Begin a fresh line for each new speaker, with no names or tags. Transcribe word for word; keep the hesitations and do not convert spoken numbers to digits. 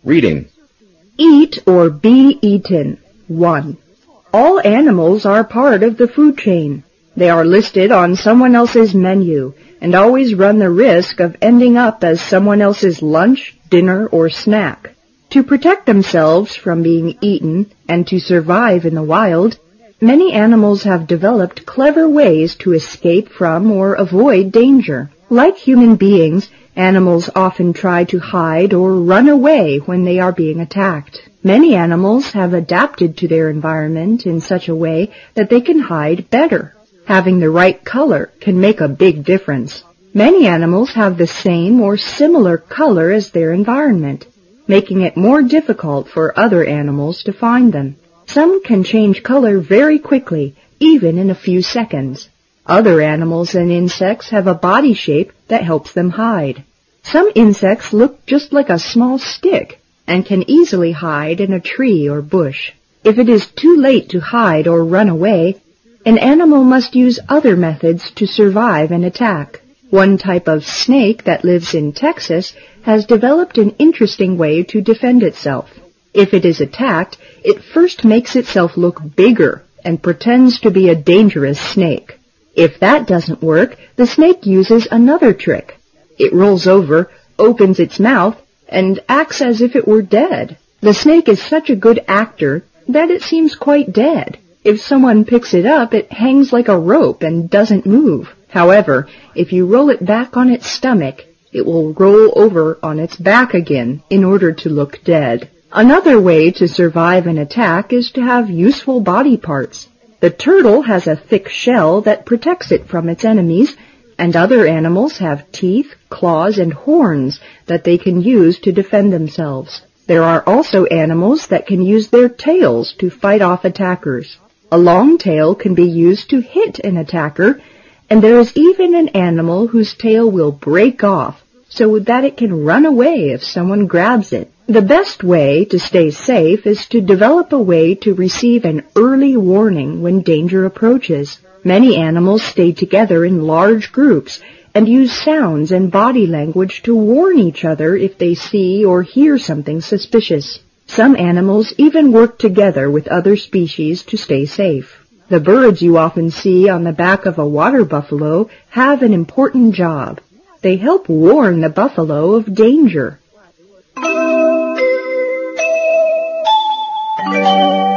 Reading.
Eat or be eaten. one. All animals are part of the food chain. They are listed on someone else's menu and always run the risk of ending up as someone else's lunch, dinner, or snack. To protect themselves from being eaten and to survive in the wild, many animals have developed clever ways to escape from or avoid danger. Like human beings, animals often try to hide or run away when they are being attacked. Many animals have adapted to their environment in such a way that they can hide better. Having the right color can make a big difference. Many animals have the same or similar color as their environment, making it more difficult for other animals to find them. Some can change color very quickly, even in a few seconds. Other animals and insects have a body shape that helps them hide. Some insects look just like a small stick and can easily hide in a tree or bush. If it is too late to hide or run away, an animal must use other methods to survive an attack. One type of snake that lives in Texas has developed an interesting way to defend itself. If it is attacked, it first makes itself look bigger and pretends to be a dangerous snake. If that doesn't work, the snake uses another trick. It rolls over, opens its mouth, and acts as if it were dead. The snake is such a good actor that it seems quite dead. If someone picks it up, it hangs like a rope and doesn't move. However, if you roll it back on its stomach, it will roll over on its back again in order to look dead. Another way to survive an attack is to have useful body parts. The turtle has a thick shell that protects it from its enemies, and other animals have teeth, claws, and horns that they can use to defend themselves. There are also animals that can use their tails to fight off attackers. A long tail can be used to hit an attacker, and there is even an animal whose tail will break off so that it can run away if someone grabs it. The best way to stay safe is to develop a way to receive an early warning when danger approaches. Many animals stay together in large groups and use sounds and body language to warn each other if they see or hear something suspicious. Some animals even work together with other species to stay safe. The birds you often see on the back of a water buffalo have an important job. They help warn the buffalo of danger. Thank you.